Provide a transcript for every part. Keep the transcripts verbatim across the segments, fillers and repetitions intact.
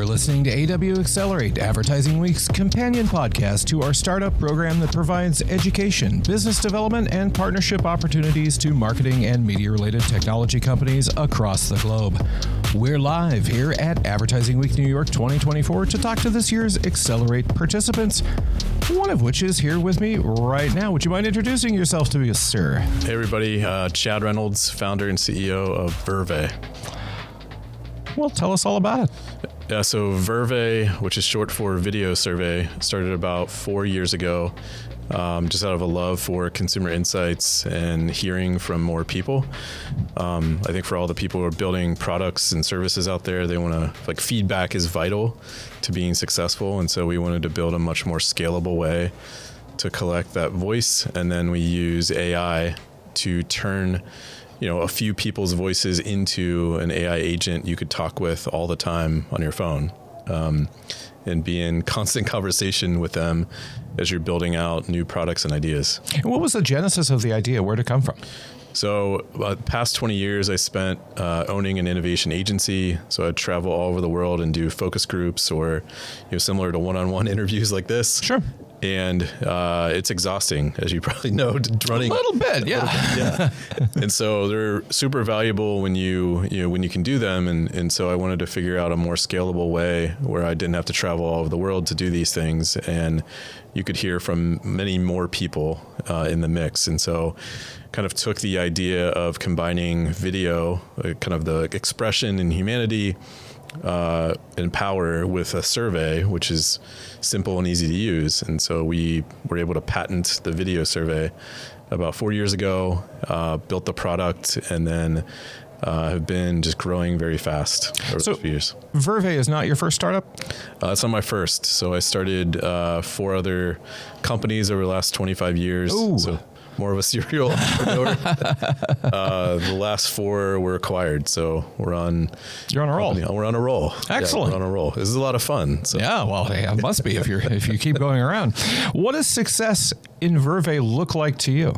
You're listening to A W Accelerate, Advertising Week's companion podcast to our startup program that provides education, business development, and partnership opportunities to marketing and media-related technology companies across the globe. We're live here at Advertising Week New York twenty twenty-four to talk to this year's Accelerate participants, one of which is here with me right now. Would you mind introducing yourself to me, sir? Hey, everybody. Uh, Chad Reynolds, founder and C E O of Verve. Well, tell us all about it. Yeah, so Verve, which is short for Video Survey, started about four years ago, um, just out of a love for consumer insights and hearing from more people. Um, I think for all the people who are building products and services out there, they want to, like, feedback is vital to being successful. And so we wanted to build a much more scalable way to collect that voice. And then we use A I to turn you know, a few people's voices into an A I agent you could talk with all the time on your phone, um, and be in constant conversation with them as you're building out new products and ideas. And what was the genesis of the idea? Where'd it come from? So uh, past twenty years, I spent uh, owning an innovation agency. So I'd travel all over the world and do focus groups or, you know, similar to one-on-one interviews like this. Sure. And uh, it's exhausting, as you probably know, running a little bit, yeah, little bit, yeah. And so they're super valuable when you you know when you can do them. And and so I wanted to figure out a more scalable way where I didn't have to travel all over the world to do these things, and you could hear from many more people uh, in the mix. And so, kind of took the idea of combining video, uh, kind of the expression and humanity, uh, and power with a survey, which is simple and easy to use. And so we were able to patent the video survey about four years ago, uh, built the product, and then uh, have been just growing very fast over so the few years. Verve is not your first startup? Uh, it's not my first. So I started uh, four other companies over the last twenty-five years. Ooh. So more of a serial entrepreneur. uh, the last four were acquired, so we're on. You're on a roll. We're on a roll. Excellent. Yeah, we're on a roll. This is a lot of fun. So. Yeah, well, yeah, it must be if you're if you keep going around. What does success in Verve look like to you?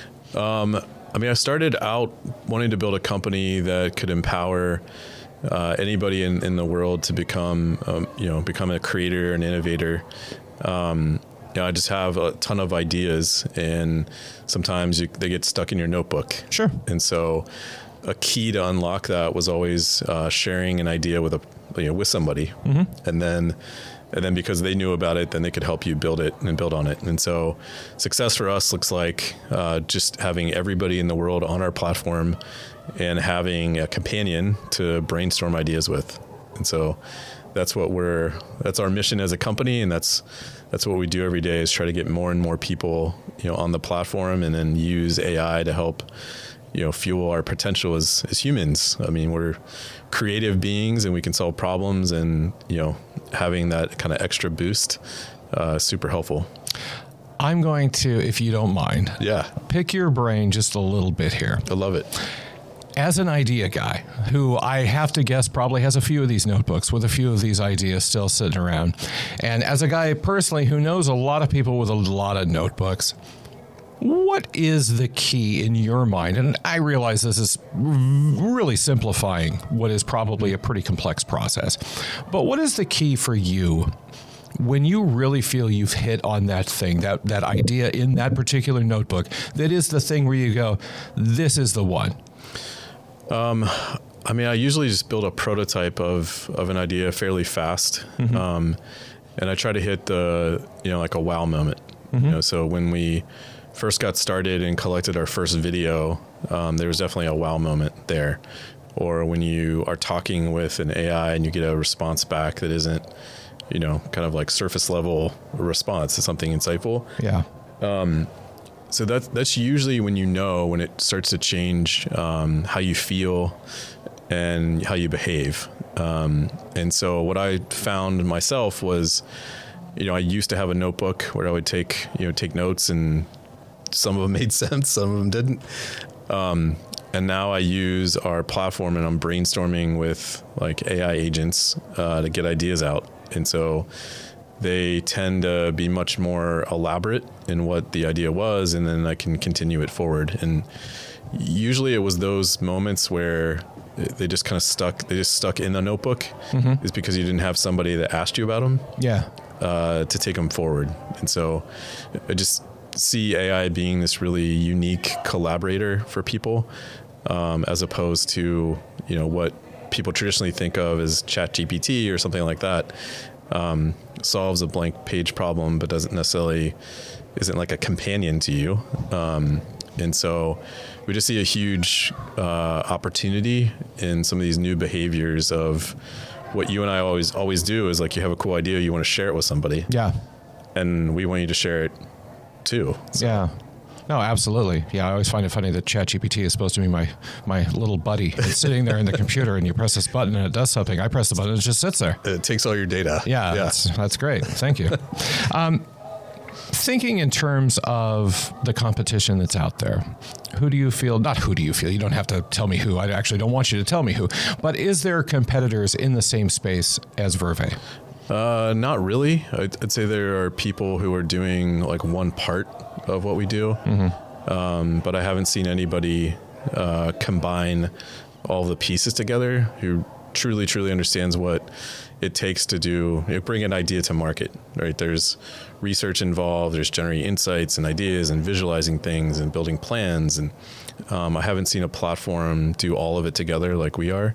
Um, I mean, I started out wanting to build a company that could empower uh, anybody in, in the world to become, um, you know, become a creator, an innovator. Um, You know, I just have a ton of ideas, and sometimes you, they get stuck in your notebook. Sure. And so, a key to unlock that was always uh, sharing an idea with a you know with somebody, mm-hmm. and then and then because they knew about it, then they could help you build it and build on it. And so, success for us looks like uh, just having everybody in the world on our platform, and having a companion to brainstorm ideas with. And so, that's what we're that's our mission as a company, and that's. That's what we do every day, is try to get more and more people, you know, on the platform, and then use A I to help, you know, fuel our potential as, as humans. I mean, we're creative beings, and we can solve problems, and, you know, having that kind of extra boost, uh, super helpful. I'm going to, if you don't mind, yeah, pick your brain just a little bit here. I love it. As an idea guy who I have to guess probably has a few of these notebooks with a few of these ideas still sitting around, and as a guy personally who knows a lot of people with a lot of notebooks, what is the key in your mind? And I realize this is really simplifying what is probably a pretty complex process, but what is the key for you when you really feel you've hit on that thing, that, that idea in that particular notebook, that is the thing where you go, this is the one? Um, I mean, I usually just build a prototype of, of an idea fairly fast. Mm-hmm. Um, and I try to hit the, you know, like a wow moment. Mm-hmm. You know, so when we first got started and collected our first video, um, there was definitely a wow moment there. Or when you are talking with an A I and you get a response back that isn't, you know, kind of like surface level response to something insightful. Yeah. Um, So that's that's usually when you know when it starts to change um, how you feel and how you behave. Um, and so what I found myself was, you know, I used to have a notebook where I would take you know take notes, and some of them made sense, some of them didn't. Um, and now I use our platform, and I'm brainstorming with like A I agents uh, to get ideas out. And so they tend to be much more elaborate in what the idea was, and then I can continue it forward. And usually it was those moments where they just kind of stuck. They just stuck in the notebook. Mm-hmm. Is because you didn't have somebody that asked you about them. Yeah. Uh, to take them forward, and so I just see A I being this really unique collaborator for people, um, as opposed to you know what people traditionally think of as ChatGPT or something like that. Um, solves a blank page problem, but doesn't necessarily isn't like a companion to you. Um, and so we just see a huge uh, opportunity in some of these new behaviors of what you and I always always do is like you have a cool idea, you want to share it with somebody. Yeah. And we want you to share it too. So. Yeah. No, absolutely. Yeah, I always find it funny that ChatGPT is supposed to be my my little buddy. It's sitting there in the computer, and you press this button, and it does something. I press the button, and it just sits there. It takes all your data. Yeah, yeah. That's, that's great. Thank you. Um, thinking in terms of the competition that's out there, who do you feel, not who do you feel, you don't have to tell me who, I actually don't want you to tell me who, but is there competitors in the same space as Verve? Uh, not really. I'd, I'd say there are people who are doing like one part of what we do, mm-hmm. um, but I haven't seen anybody uh, combine all the pieces together who truly, truly understands what it takes to do, you know, bring an idea to market, right? There's research involved, there's generating insights and ideas and visualizing things and building plans. And um, I haven't seen a platform do all of it together like we are.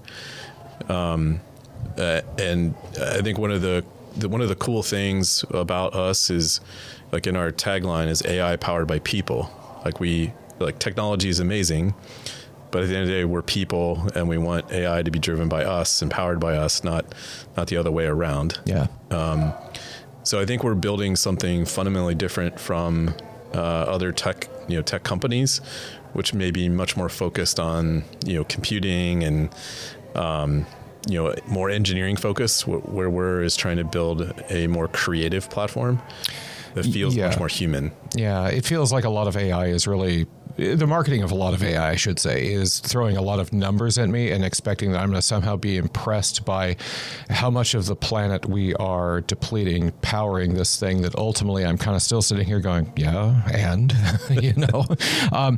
Um, uh, and I think one of the, the, one of the cool things about us is like in our tagline is A I powered by people. Like we, like technology is amazing, but at the end of the day, we're people, and we want A I to be driven by us and powered by us, not not the other way around. Yeah. Um, so I think we're building something fundamentally different from uh, other tech, you know, tech companies, which may be much more focused on you know computing and um, you know more engineering focus. Where we're is trying to build a more creative platform that feels yeah. much more human. Yeah, it feels like a lot of A I is really, the marketing of a lot of A I, I should say, is throwing a lot of numbers at me and expecting that I'm going to somehow be impressed by how much of the planet we are depleting, powering this thing that ultimately I'm kind of still sitting here going, yeah, and, you know. Um,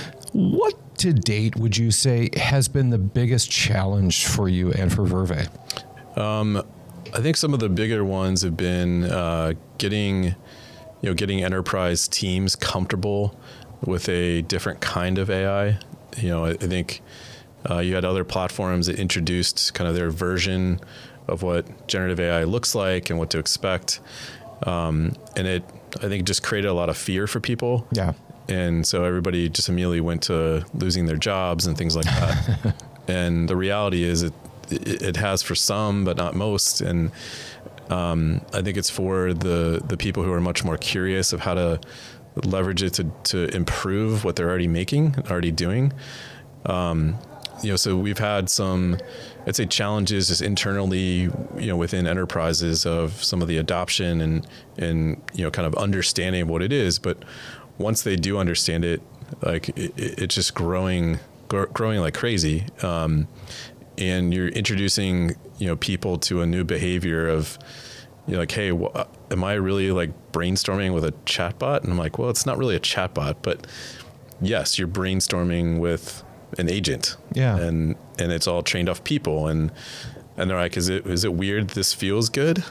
what to date would you say has been the biggest challenge for you and for Verve? Um, I think some of the bigger ones have been uh, getting, you know, getting enterprise teams comfortable with a different kind of A I. You know, I, I think uh, you had other platforms that introduced kind of their version of what generative A I looks like and what to expect. Um, and it, I think, just created a lot of fear for people. Yeah. And so everybody just immediately went to losing their jobs and things like that. And the reality is it, it has for some, but not most. And um, I think it's for the, the people who are much more curious of how to leverage it to, to improve what they're already making, already doing. Um, you know, so we've had some, I'd say, challenges just internally, you know, within enterprises of some of the adoption and, and, you know, kind of understanding of what it is. But once they do understand it, like it, it's just growing, gr- growing like crazy. Um, and you're introducing, you know, people to a new behavior of, you know, like, hey, wh- am I really like brainstorming with a chatbot? And I'm like, well, it's not really a chatbot, but yes, you're brainstorming with an agent. Yeah. And, and it's all trained off people. And, and they're like, is it, is it weird? This feels good.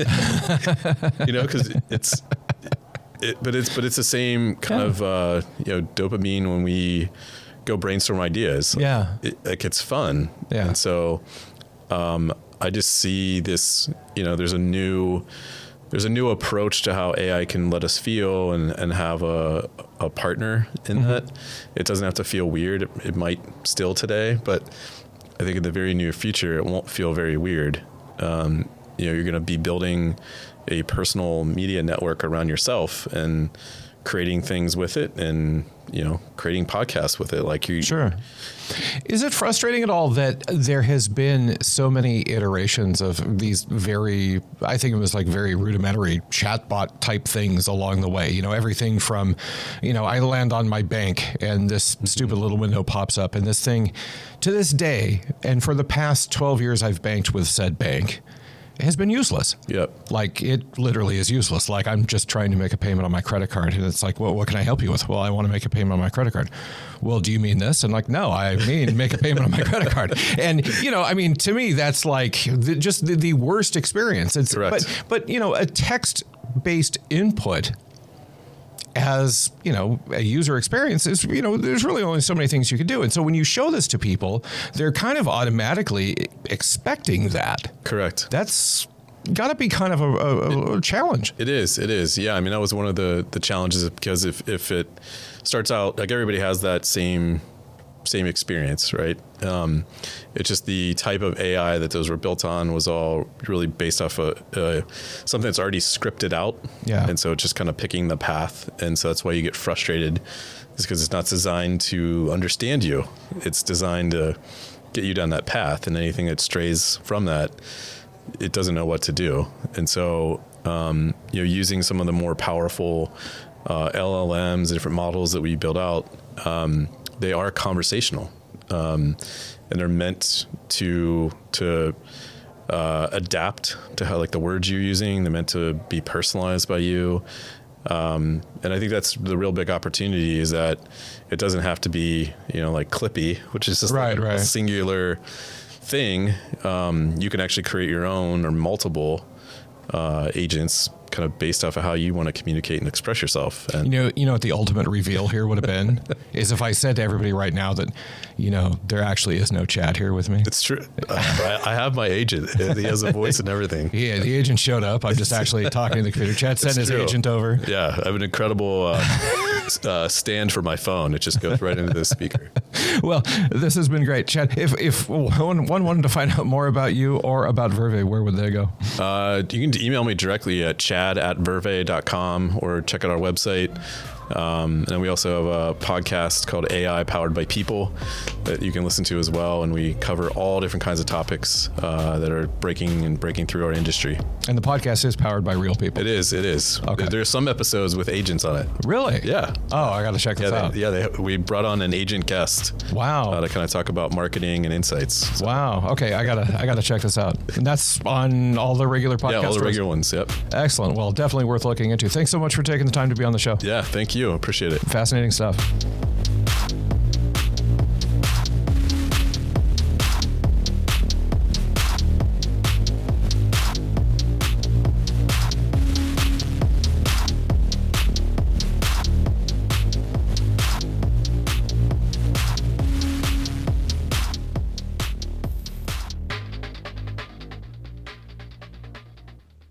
You know, cause it's, it, but it's, but it's the same kind yeah. of, uh, you know, dopamine when we go brainstorm ideas. Yeah. It, like it's fun. Yeah. And so, um, I just see this, you know, there's a new, there's a new approach to how A I can let us feel and, and have a, a partner in mm-hmm. that. It doesn't have to feel weird. It, it might still today, but I think in the very near future, it won't feel very weird. Um, you know, you're going to be building a personal media network around yourself and creating things with it and, you know, creating podcasts with it. Like you. Sure. Is it frustrating at all that there has been so many iterations of these very, I think it was like very rudimentary chatbot type things along the way? You know, everything from, you know, I land on my bank and this stupid little window pops up and this thing to this day. And for the past twelve years, I've banked with said bank. has been useless. Yep. Like it literally is useless. Like I'm just trying to make a payment on my credit card and it's like, well, what can I help you with? Well, I want to make a payment on my credit card. Well, do you mean this? And like, no, I mean, make a payment on my credit card. And, you know, I mean, to me, that's like the, just the, the worst experience. It's, Correct. But, but, you know, a text-based input as, you know, a user experience is, you know, there's really only so many things you can do. And so when you show this to people, they're kind of automatically expecting that. Correct. That's got to be kind of a, a, a challenge. It is. It is. Yeah. I mean, that was one of the, the challenges because if, if it starts out like everybody has that same same experience, right? Um, it's just the type of A I that those were built on was all really based off of uh, something that's already scripted out. Yeah. And so it's just kind of picking the path. And so that's why you get frustrated is because it's not designed to understand you. It's designed to get you down that path, and anything that strays from that, it doesn't know what to do. And so, um, you know, using some of the more powerful uh, L L Ms, different models that we build out, um, they are conversational, um, and they're meant to to uh, adapt to how like the words you're using. They're meant to be personalized by you, um, and I think that's the real big opportunity is that it doesn't have to be you know like Clippy, which is just right, like right. a singular thing. Um, you can actually create your own or multiple uh, agents, kind of based off of how you want to communicate and express yourself. And you know, you know what the ultimate reveal here would have been is if I said to everybody right now that, you know, there actually is no Chad here with me. it's true. I, I have my agent. He has a voice and everything. Yeah, the agent showed up. I'm just actually talking to the computer. Chad sent his true. agent over. Yeah, I have an incredible uh, uh, stand for my phone. It just goes right into the speaker. Well, this has been great, Chad. If if one, one wanted to find out more about you or about Verve, where would they go? Uh, you can email me directly at chad at verve dot com or check out our website. Um, and we also have a podcast called A I Powered by People that you can listen to as well. And we cover all different kinds of topics uh, that are breaking and breaking through our industry. And the podcast is powered by real people. It is. It is. Okay. There's some episodes with agents on it. Really? Yeah. Oh, I got to check this Yeah. out. They, yeah. They, we brought on an agent guest. Wow. Uh, to kind of talk about marketing and insights. So, Wow. Okay, I gotta I gotta check this out. And that's on all the regular podcasts. yeah. All the stores? regular ones. Yep. Excellent. Well, definitely worth looking into. Thanks so much for taking the time to be on the show. Yeah. Thank you. Appreciate it. Fascinating stuff.